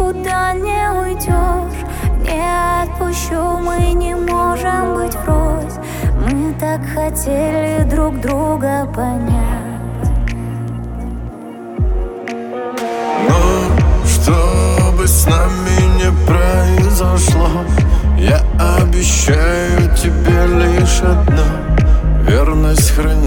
никуда не уйдешь. Не отпущу, мы не можем быть врозь. Мы так хотели друг друга понять. Но что бы с нами не произошло, я обещаю тебе лишь одно: верность хранить